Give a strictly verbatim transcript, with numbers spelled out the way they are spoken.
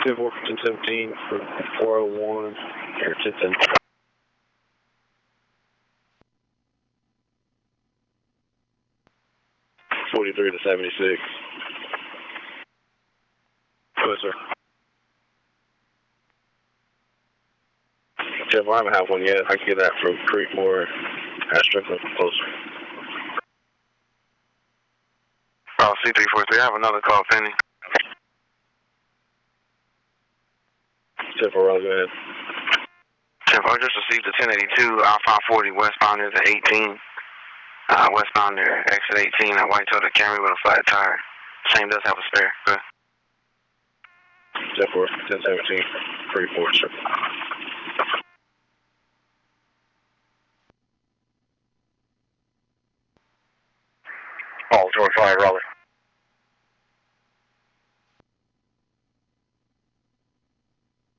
ten four, ten seventeen for four oh one, or ten ten. forty-three to seventy-six. Go ahead, sir. Jeff, I haven't had one yet. I can get that from Creekmore at Strickland closer. Oh, C three forty-three, I have another call pending. Jeff, I'll go ahead. Jeff, I just received a ten eighty-two, Alpha forty, westbound is at eighteen. Uh, westbound there, exit eighteen, at White Total Camry with a flat tire. Same does have a spare. Good. Jeff, ten seventeen, three four, sir.